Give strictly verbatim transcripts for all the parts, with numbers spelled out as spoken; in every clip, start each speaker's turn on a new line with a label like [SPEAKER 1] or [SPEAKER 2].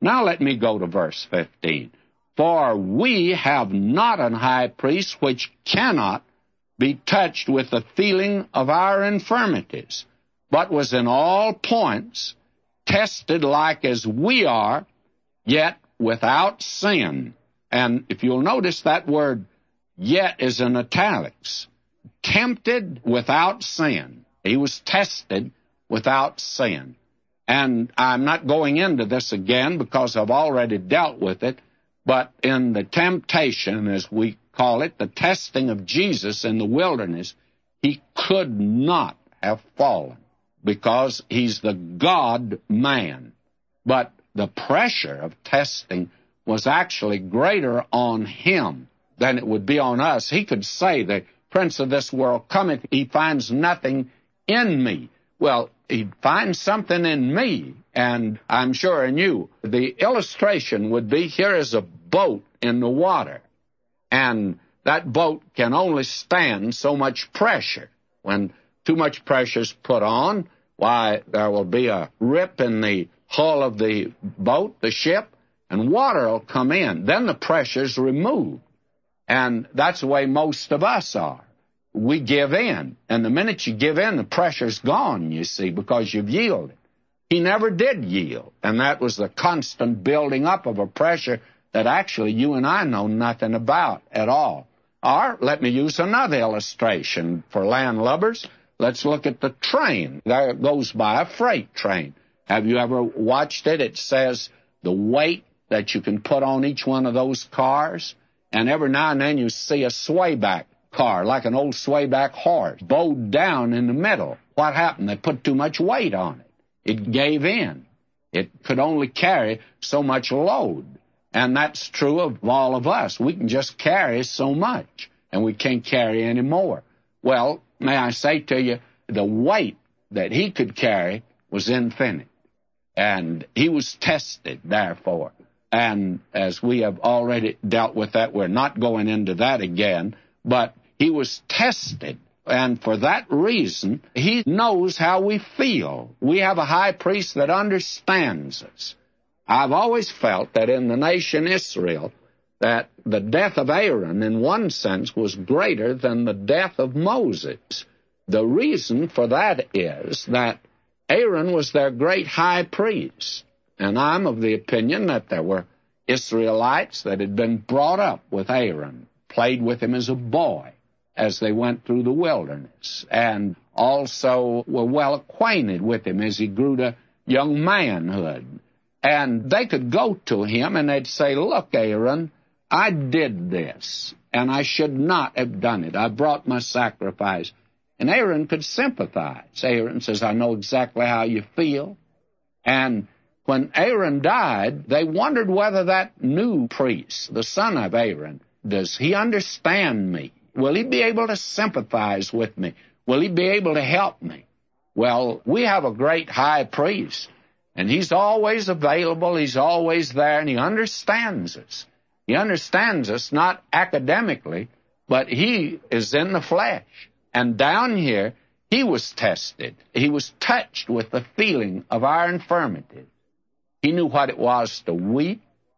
[SPEAKER 1] Now let me go to verse fifteen. For we have not an high priest which cannot be touched with the feeling of our infirmities, but was in all points tested like as we are, yet without sin. And if you'll notice, that word yet is in italics. Tempted without sin. He was tested without sin. And I'm not going into this again because I've already dealt with it, but in the temptation, as we call it, the testing of Jesus in the wilderness, he could not have fallen because he's the God-man. But the pressure of testing was actually greater on him than it would be on us. He could say, the prince of this world cometh, he finds nothing in me. Well, he'd find something in me, and I'm sure in you. The illustration would be, here is a boat in the water, and that boat can only stand so much pressure. When too much pressure is put on, why, there will be a rip in the hull of the boat, the ship, and water will come in. Then the pressure's removed. And that's the way most of us are. We give in. And the minute you give in, the pressure's gone, you see, because you've yielded. He never did yield. And that was the constant building up of a pressure that actually you and I know nothing about at all. Or, let me use another illustration for landlubbers. Let's look at the train. There goes by a freight train. Have you ever watched it? It says the weight that you can put on each one of those cars. And every now and then you see a swayback car, like an old swayback horse, bowed down in the middle. What happened? They put too much weight on it. It gave in. It could only carry so much load. And that's true of all of us. We can just carry so much, and we can't carry any more. Well, may I say to you, the weight that he could carry was infinite. And he was tested, therefore. And as we have already dealt with that, we're not going into that again. But he was tested. And for that reason, he knows how we feel. We have a high priest that understands us. I've always felt that in the nation Israel, that the death of Aaron, in one sense, was greater than the death of Moses. The reason for that is that Aaron was their great high priest. And I'm of the opinion that there were Israelites that had been brought up with Aaron, played with him as a boy as they went through the wilderness, and also were well acquainted with him as he grew to young manhood. And they could go to him and they'd say, look, Aaron, I did this, and I should not have done it. I brought my sacrifice. And Aaron could sympathize. Aaron says, I know exactly how you feel. And when Aaron died, they wondered whether that new priest, the son of Aaron, does he understand me? Will he be able to sympathize with me? Will he be able to help me? Well, we have a great high priest, and he's always available, he's always there, and he understands us. He understands us not academically, but he is in the flesh. And down here, he was tested. He was touched with the feeling of our infirmity. He knew what it was to weep.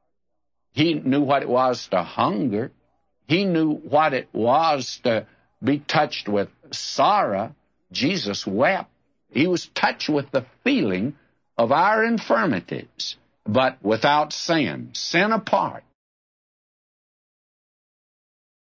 [SPEAKER 1] He knew what it was to hunger. He knew what it was to be touched with sorrow. Jesus wept. He was touched with the feeling of our infirmities, but without sin, sin apart.